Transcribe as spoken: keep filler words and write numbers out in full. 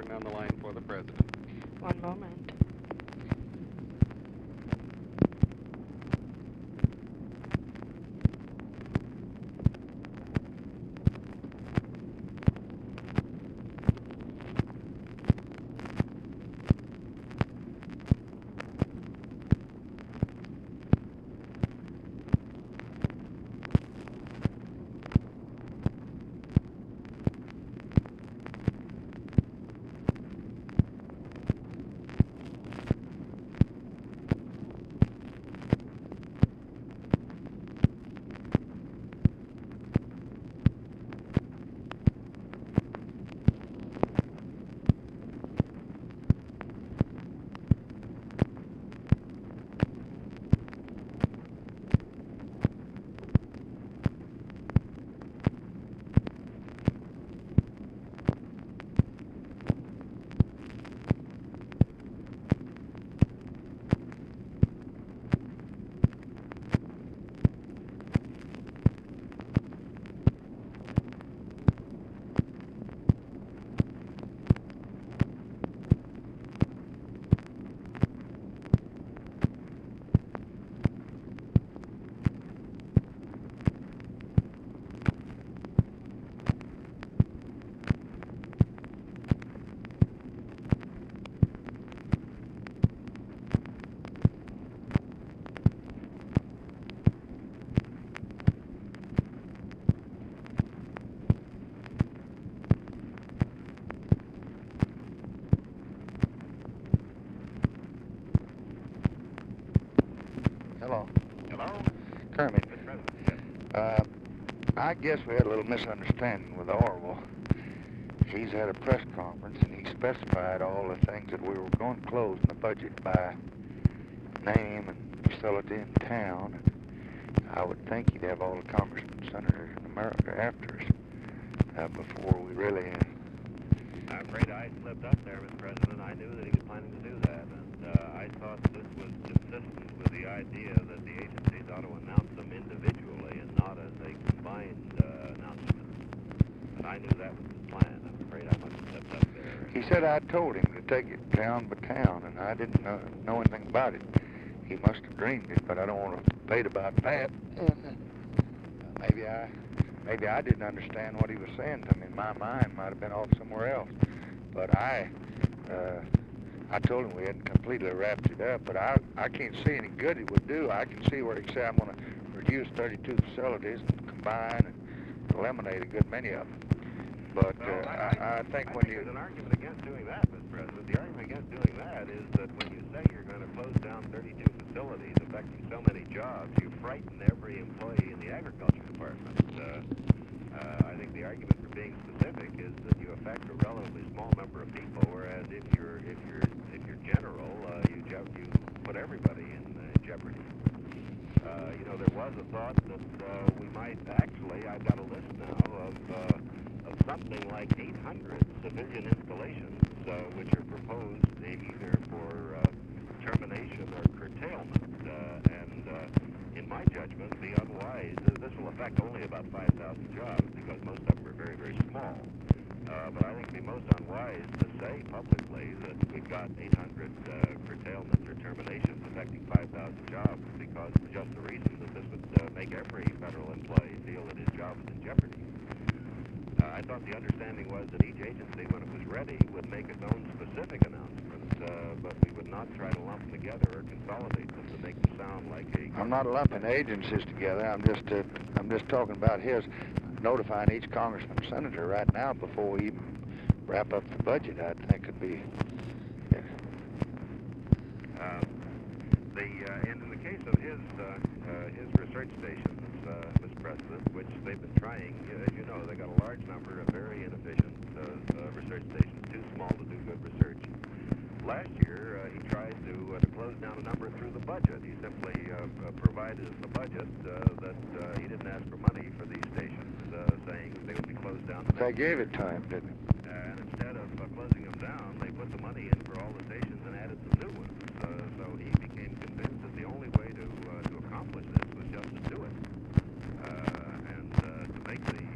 Gordon on the line for the President. One moment. Hello. Hello? Kermit. Mister President. Uh, I guess we had a little misunderstanding with Orwell. He's had a press conference and he specified all the things that we were going to close in the budget by name and facility and town. I would think he'd have all the congressmen and senators in America after us uh, before we really... Uh, I'm afraid I slipped up there, Mister President. I knew that he was planning to do that, and uh, I thought this was consistent with the idea that the agencies ought to announce them individually and not as a combined uh, announcement. And I knew that was his plan. I'm afraid I must have slipped up there. He said I told him to take it town by town, and I didn't know, know anything about it. He must have dreamed it, but I don't want to debate about that. And, uh, maybe I... Maybe I didn't understand what he was saying to me. My mind might have been off somewhere else. But I, uh, I told him we hadn't completely wrapped it up. But I, I can't see any good it would do. I can see where he said I'm going to reduce thirty-two facilities and combine and eliminate a good many of them. But uh, well, I, I, I think I when think you... there's an argument against doing that, Mister President. The argument against doing that is that when you say you're going to close down thirty-two facilities affecting so many jobs, you frighten every employee in the agriculture department. Uh, uh, I think the argument for being specific is that you affect a relatively small number of people, whereas if you're if you're if you're general, uh, you you put everybody in uh, jeopardy. Uh, you know, there was a thought that uh, we might actually. I've got a list now of. Uh, of something like eight hundred civilian installations, uh, which are proposed either for uh, termination or curtailment. Uh, and uh, in my judgment, the unwise, uh, this will affect only about five thousand jobs because most of them are very, very small. Uh, but I think it'd be most unwise to say publicly that we've got eight hundred uh, curtailments or terminations affecting five thousand jobs because for just the reason that this would uh, make every federal employee feel that his job is in jeopardy. Uh, I thought the understanding was that each agency, when it was ready, would make its own specific announcements, uh, but we would not try to lump them together or consolidate them to make them sound like a... I'm not lumping agencies together. I'm just uh, I'm just talking about his notifying each congressman and senator right now before we even wrap up the budget. I think could be... Yeah. Uh, the, uh, and in the case of his, uh, uh, his research stations, uh, Mister President, which they've been trying, uh, as you know, they got a large number of very inefficient uh, uh, research stations, too small to do good research. Last year, uh, he tried to, uh, to close down a number through the budget. He simply uh, uh, provided in the budget uh, that uh, he didn't ask for money for these stations, uh, saying they would be closed down. The They gave it to him, didn't they? Uh, and instead of uh, closing them down, they put the money in for all the stations and added some new ones. Uh, so he became convinced that the only way to uh, to accomplish this was just to do it, uh, and uh, to make the